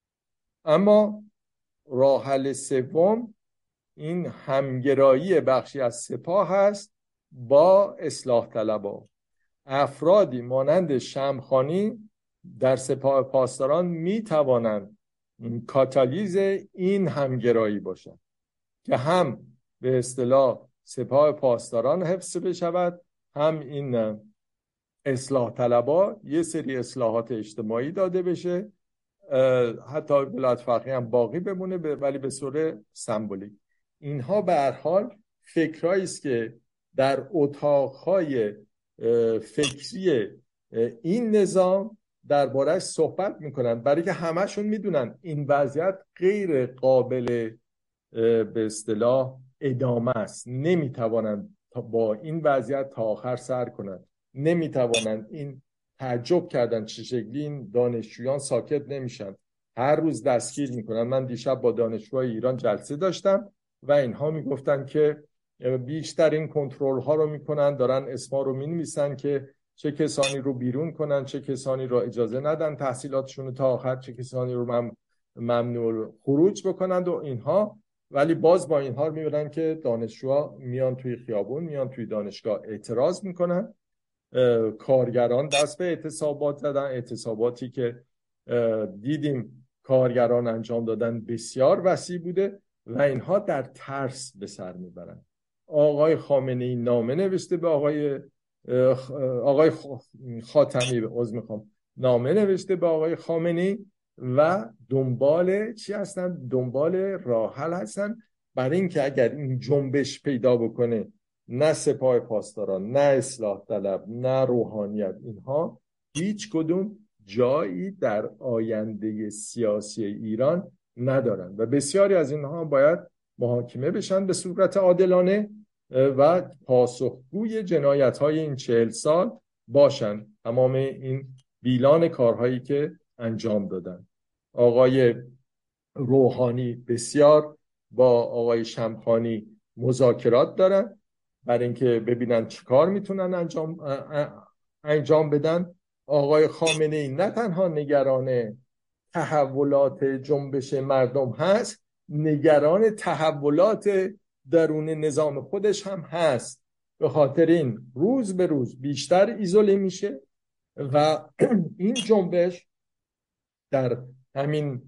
[SPEAKER 3] اما راه حل سوم این همگرایی بخشی از سپاه هست با اصلاح طلبها. افرادی مانند شمخانی در سپاه پاسداران می توانند کاتالیز این همگرایی باشند که هم به اصطلاح سپاه پاسداران حفظ بشود، هم این اصلاح طلبها یه سری اصلاحات اجتماعی داده بشه، حتی ولایت فقیه هم باقی بمونه ولی به صورت سمبولیک. اینها به هر حال فکرایی است که در اتاقهای فکری این نظام درباره‌اش صحبت میکنن، برای که همشون میدونن این وضعیت غیر قابل به اصطلاح ادامه است. نمیتوانند با این وضعیت تا آخر سر کنند، نمیتوانند. این تعجب کردن چه شکلی این دانشجویان ساکت نمیشن، هر روز دستگیر میکنن. من دیشب با دانشجوهای ایران جلسه داشتم و اینها میگفتن که بیشتر این کنترل ها رو میکنن، دارن اسما رو مینویسن که چه کسانی رو بیرون کنن، چه کسانی رو اجازه ندن تحصیلاتشون رو تا آخر، چه کسانی رو ممنوع خروج بکنند و اینها. ولی باز با اینها میبینن که دانشجوها میان توی خیابون، میان توی دانشگاه اعتراض میکنن. کارگران دست به اعتصابات زدن، اعتصاباتی که دیدیم کارگران انجام دادن بسیار وسیع بوده و اینها در ترس به سر میبرن. آقای خامنه‌ای نامه نوشته به آقای خاتمی، نامه نوشته به آقای خامنه‌ای و دنبال چی هستن؟ دنبال راه حل هستن، برای اینکه اگر این جنبش پیدا بکنه، نه سپاه پاسداران، نه اصلاح طلب، نه روحانیت، اینها هیچ کدوم جایی در آینده سیاسی ایران ندارن و بسیاری از اینها باید محاکمه بشن به صورت عادلانه و پاسخگوی جنایت‌های این 40 سال باشن، تمام این بیلان کارهایی که انجام دادن. آقای روحانی بسیار با آقای شمخانی مذاکرات دارن برای اینکه ببینن چیکار میتونن انجام بدن آقای خامنه ای نه تنها نگران تحولات جنبش مردم هست، نگران تحولات درون نظام خودش هم هست. به خاطر این روز به روز بیشتر ایزوله میشه و این جنبش در همین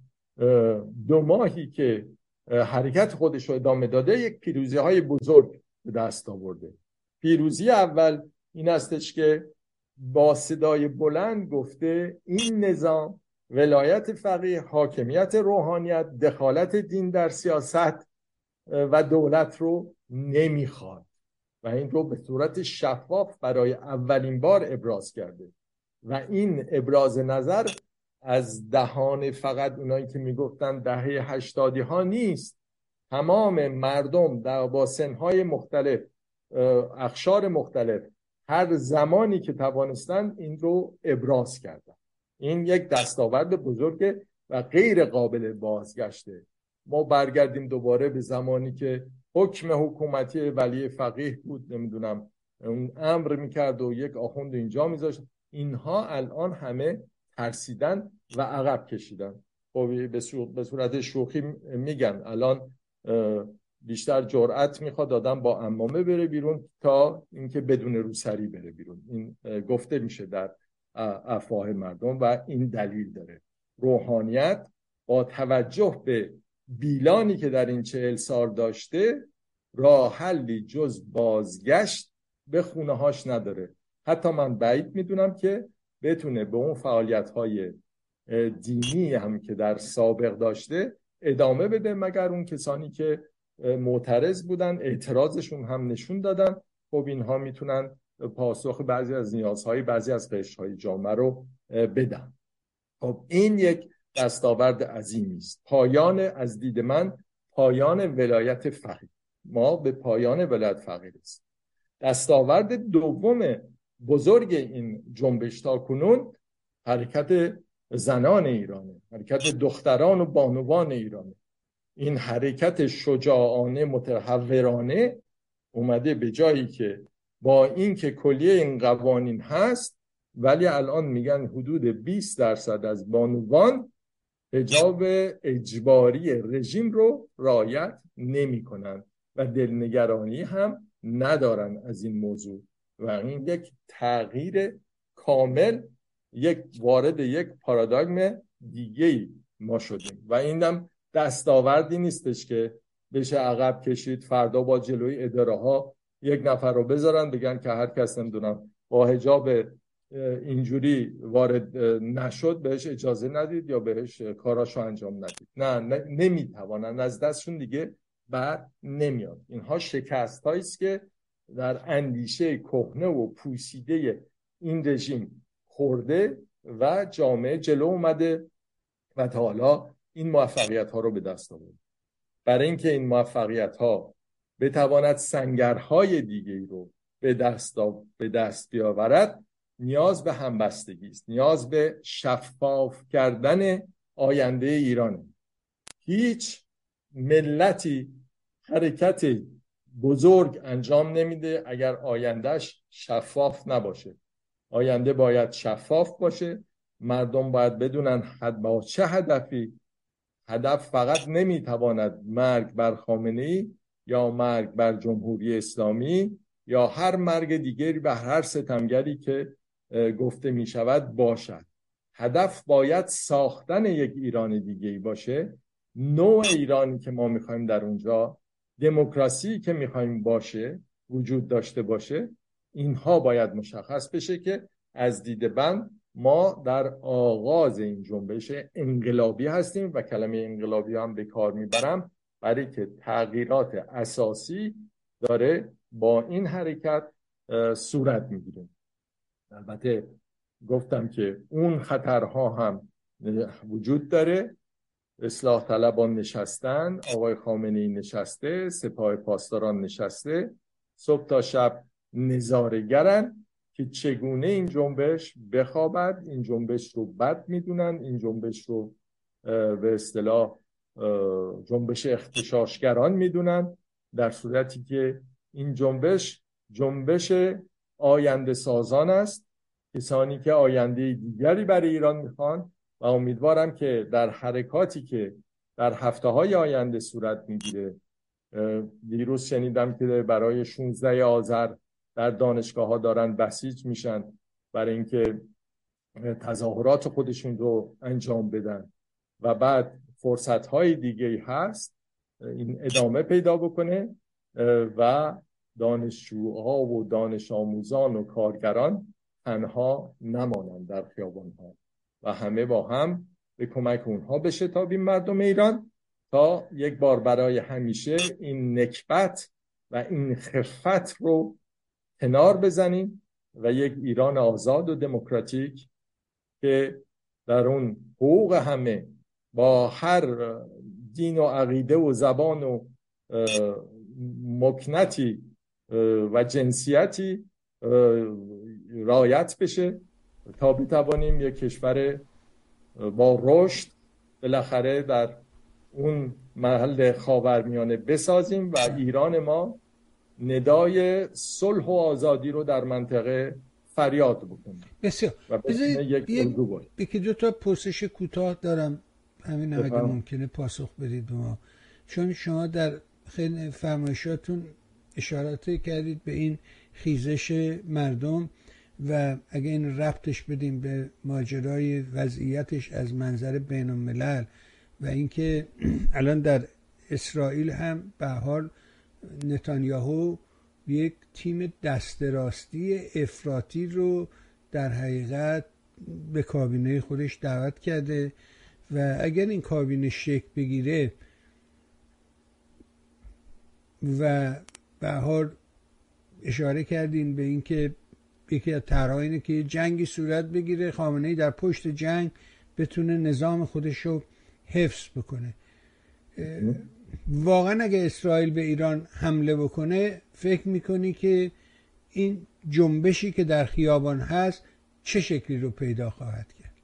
[SPEAKER 3] 2 ماهی که حرکت خودش رو ادامه داده یک پیروزی های بزرگ به دست آورده. پیروزی اول این استش که با صدای بلند گفته این نظام ولایت فقیه، حاکمیت روحانیت، دخالت دین در سیاست و دولت رو نمیخواد و این رو به صورت شفاف برای اولین بار ابراز کرده و این ابراز نظر از دهان فقط اونایی که میگفتن دهه 80 ها نیست، تمام مردم با سنهای مختلف، اقشار مختلف، هر زمانی که توانستن این رو ابراز کردن. این یک دستاورد بزرگه و غیر قابل بازگشته. ما برگردیم دوباره به زمانی که حکم حکومتی ولی فقیه بود، نمیدونم اون امر میکرد و یک آخوند اینجا میذاشت، اینها الان همه ترسیدن و عقب کشیدن. به صورت شوخی میگن الان بیشتر جرأت میخواد آدم با عمامه بره بیرون تا اینکه بدون روسری بره بیرون. این گفته میشه در افواه مردم و این دلیل داره. روحانیت با توجه به بیلانی که در این 40 سال داشته راه حلی جز بازگشت به خونه هاش نداره. حتی من بعید میدونم که بتونه به اون فعالیت‌های دینی هم که در سابق داشته ادامه بده، مگر اون کسانی که معترض بودن اعتراضشون هم نشون دادن. خب اینها میتونن پاسخ بعضی از نیازهای بعضی از قشرهای جامعه رو بدن. خب این یک دستاورد عظیمی است. پایان، از دید من، پایان ولایت فقیه. ما به پایان ولایت فقیه رسیدیم. دستاورد دوم بزرگ این جنبش تا کنون حرکت زنان ایرانه، حرکت دختران و بانوان ایرانه. این حرکت شجاعانه متحورانه اومده به جایی که با اینکه کلیه این قوانین هست ولی الان میگن حدود 20% از بانوان حجاب اجباری رژیم رو رعایت نمی‌کنن و دلنگرانی هم ندارن از این موضوع و این یک تغییر کامل، وارد یک پارادایم دیگه‌ای ما شدیم و اینم دستاوردی نیستش که بشه عقب کشید. فردا با جلوی اداره ها یک نفر رو بذارن بگن که هر کس نمیدونم با حجاب اینجوری وارد نشد بهش اجازه ندید یا بهش کاراشو انجام ندید. نه نمیتوانن، از دستشون دیگه بر نمیاد. اینها شکست هاییست که در اندیشه کهنه و پوسیده این رژیم خورده و جامعه جلو اومده و تا حالا این موفقیت ها رو به دست آورد. برای اینکه این موفقیت ها بتواند سنگرهای دیگه رو به دست بیاورد نیاز به همبستگی است، نیاز به شفاف کردن آینده ایرانه. هیچ ملتی حرکت بزرگ انجام نمیده اگر آیندهش شفاف نباشه. آینده باید شفاف باشه، مردم باید بدونن با چه هدفی. هدف فقط نمیتواند مرگ بر خامنه‌ای یا مرگ بر جمهوری اسلامی یا هر مرگ دیگری به هر ستمگری که گفته می شود باشد. هدف باید ساختن یک ایران دیگه‌ای باشه، نوع ایرانی که ما میخوایم در اونجا، دموکراسی که میخوایم باشه، وجود داشته باشه. اینها باید مشخص بشه که از دید من ما در آغاز این جنبش انقلابی هستیم و کلمه انقلابی هم به کار میبرم برای که تغییرات اساسی داره با این حرکت صورت میگیره. البته گفتم که اون خطرها هم وجود داره. اصلاح طلبان نشستن، آقای خامنه‌ای نشسته، سپاه پاسداران نشسته، صبح تا شب نظاره‌گرن که چگونه این جنبش بخوابد. این جنبش رو بد میدونن، این جنبش رو به اصطلاح جنبش اغتشاشگران میدونن، در صورتی که این جنبش آینده سازان است کسانی که آینده دیگری برای ایران میخوان و امیدوارم که در حرکاتی که در هفته‌های آینده صورت میگیره، دیروز شنیدم که برای 16 آذر در دانشگاه ها دارن بسیج میشن برای اینکه تظاهرات خودشون رو انجام بدن و بعد فرصت های دیگه هست این ادامه پیدا بکنه و دانشجوها و دانش آموزان و کارگران تنها نمانند در خیابان ها و همه با هم به کمک اونها بشتابیم مردم ایران تا یک بار برای همیشه این نکبت و این خفت رو کنار بزنیم و یک ایران آزاد و دموکراتیک که در اون حقوق همه با هر دین و عقیده و زبان و مکنتی و جنسیتی رعایت بشه تا بتوانیم یک کشور با رشد بالاخره در اون محل خاورمیانه بسازیم و ایران ما ندای صلح و آزادی رو در منطقه فریاد بکنیم.
[SPEAKER 2] بسیار. یکی دو تا پرسش کوتاه دارم، همین اگه ممکنه پاسخ بدید به ما، چون شما در خیلی فرمایشاتون اشارات کردید به این خیزش مردم و اگه این ربطش بدیم به ماجرای وضعیتش از منظر بین الملل و اینکه الان در اسرائیل هم به حال نتانیاهو یک تیم دست راستی افراطی رو در حقیقت به کابینه خودش دعوت کرده و اگر این کابینه شکل بگیره و به حال اشاره کردین به اینکه یکی از طرح‌ها اینه که جنگی صورت بگیره، خامنه‌ای در پشت جنگ بتونه نظام خودش رو حفظ بکنه. واقعا اگه اسرائیل به ایران حمله بکنه فکر میکنی که این جنبشی که در خیابان هست چه شکلی رو پیدا خواهد کرد؟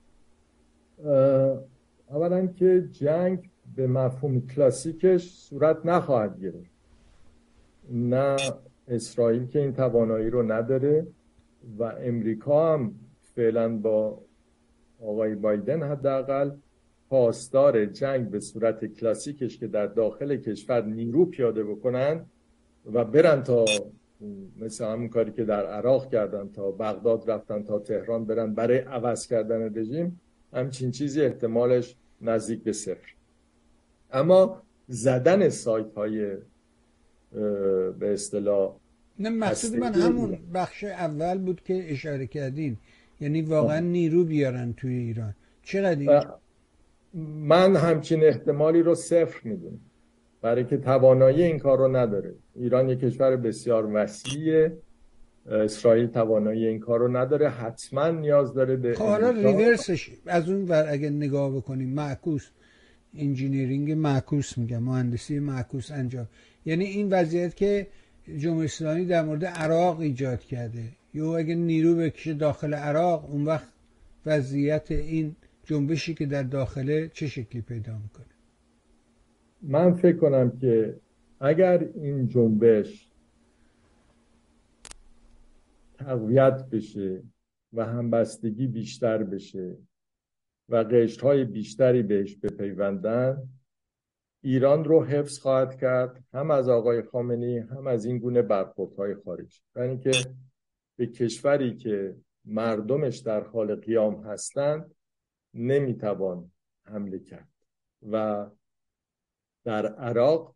[SPEAKER 3] اولا که جنگ به مفهوم کلاسیکش صورت نخواهد گرفت. نه اسرائیل که این توانایی رو نداره و امریکا هم فعلا با آقای بایدن حداقل پاسدار جنگ به صورت کلاسیکش که در داخل کشور نیرو پیاده بکنن و برن تا مثل همون کاری که در عراق کردن تا بغداد رفتن تا تهران برن برای عوض کردن رژیم، همچین چیزی احتمالش نزدیک به صفر. اما زدن سایت های به اصطلاح
[SPEAKER 2] نه، مقصود من همون بخش اول بود که اشاره کردین، یعنی واقعا نیرو بیارن توی ایران. چقدر
[SPEAKER 3] من همچین احتمالی رو صفر میدونم، برای که توانایی این کار رو نداره. ایران یک کشور بسیار وسیعه، اسرائیل توانایی این کار رو نداره، حتما نیاز داره به
[SPEAKER 2] حالا ریورسش از اون ور اگه نگاه بکنیم، معکوس انجینیرینگ معکوس میگم، مهندسی معکوس انجام، یعنی این وضعیت که جمهوری اسلامی در مورد عراق ایجاد کرده یا اگه نیرو بکشه داخل عراق، اون وقت وضعیت این جنبشی که در داخله چه شکلی پیدا میکنه؟
[SPEAKER 3] من فکر کنم که اگر این جنبش تقویت بشه و همبستگی بیشتر بشه و قشرهای بیشتری بهش بپیوندن، ایران رو حفظ خواهد کرد، هم از آقای خامنه‌ای هم از این گونه برخوردهای خارجی. یعنی که به کشوری که مردمش در حال قیام هستند نمیتوان حمله کرد. و در عراق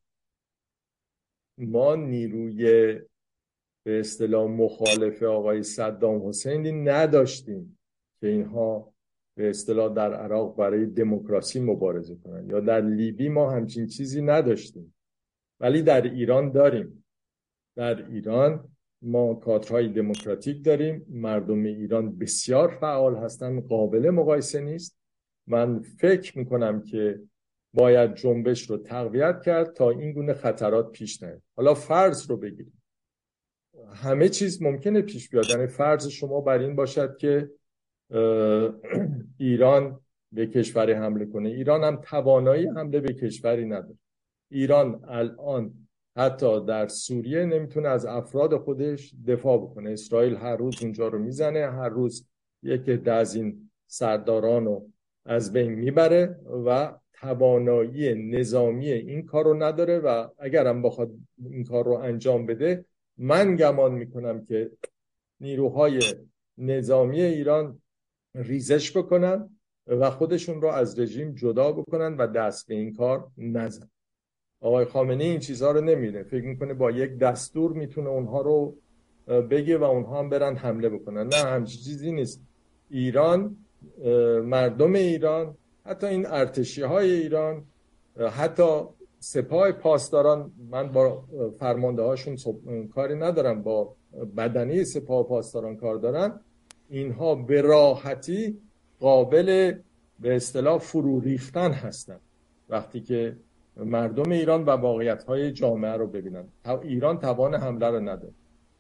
[SPEAKER 3] ما نیروی به اصطلاح مخالف آقای صدام حسینی نداشتیم که اینها به اصطلاح در عراق برای دموکراسی مبارزه کنند، یا در لیبی ما همچین چیزی نداشتیم، ولی در ایران داریم. در ایران ما کادرهای دموکراتیک داریم، مردم ایران بسیار فعال هستند، قابل مقایسه نیست. من فکر میکنم که باید جنبش رو تقویت کرد تا این گونه خطرات پیش نیاد. حالا فرض رو بگیریم، همه چیز ممکنه پیش بیاد. یعنی فرض شما بر این باشد که ایران به کشوری حمله کنه. ایران هم توانایی حمله به کشوری نداره. ایران الان حتی در سوریه نمیتونه از افراد خودش دفاع بکنه. اسرائیل هر روز اونجا رو میزنه، هر روز یک عده از این سرداران رو از بین میبره و توانایی نظامی این کار رو نداره و اگرم بخواد این کار رو انجام بده، من گمان میکنم که نیروهای نظامی ایران ریزش بکنن و خودشون رو از رژیم جدا بکنن و دست به این کار نزن. آقای خامنه‌ای این چیزها رو نمیره، فکر میکنه با یک دستور میتونه اونها رو بگه و اونها هم برن حمله بکنن. نه، همچین چیزی نیست. ایران، مردم ایران، حتی این ارتشی های ایران، حتی سپاه پاسداران، من با فرمانده هاشون کاری ندارم، با بدنه سپاه پاسداران کار دارن، اینها به راحتی قابل به اصطلاح فرو ریختن هستن وقتی که مردم ایران و واقعیت‌های جامعه رو ببینن. ایران توان حمله رو نداره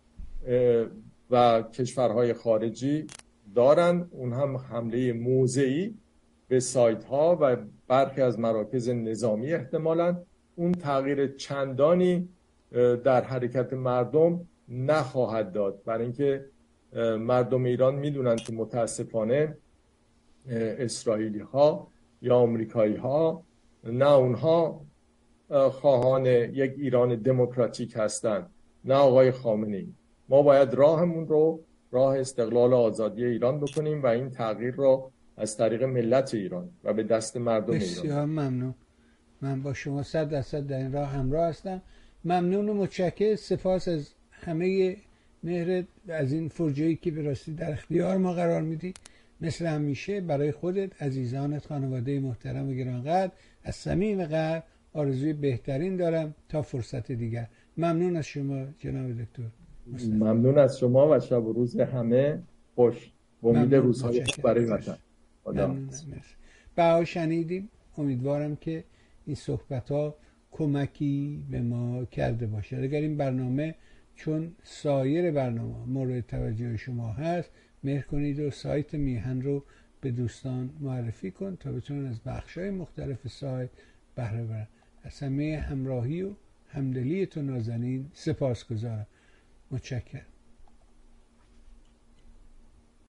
[SPEAKER 3] و کشورهای خارجی دارن، اون هم حمله موضعی به سایت ها و برخی از مراکز نظامی احتمالاً. اون تغییر چندانی در حرکت مردم نخواهد داد، برای اینکه مردم ایران میدونن که متاسفانه اسرائیلی ها یا آمریکایی ها نه اونها خواهان یک ایران دموکراتیک هستند نه آقای خامنه‌ای. ما باید راهمون رو راه استقلال و آزادی ایران بکنیم و این تغییر رو از طریق ملت ایران و به دست مردم ایران.
[SPEAKER 2] بسیار ممنون. من با شما 100% در این راه همراه هستم. ممنون و متشکر. سپاس از همه مهرت، از این فرجه‌ای که به راستی در اختیار ما قرار میدی. مثل همیشه برای خودت، عزیزانت، خانواده محترم و گرانقدر از صمیم قلب آرزوی بهترین دارم تا فرصت دیگر. ممنون از شما جناب دکتر مصطفی.
[SPEAKER 3] ممنون از شما و شب و روز همه خوش. امید روزهای خوب برای وطن.
[SPEAKER 2] ممنون. بها شنیدیم. امیدوارم که این صحبت ها کمکی به ما کرده باشه. اگر این برنامه چون سایر برنامه مورد توجه شما هست، مهر کنید و سایت میهن رو به دوستان معرفی کن تا بتونن از بخش‌های مختلف سایت بهره ببرن. از همه همراهی و همدلیتون نازنین سپاسگزارم. متشکرم.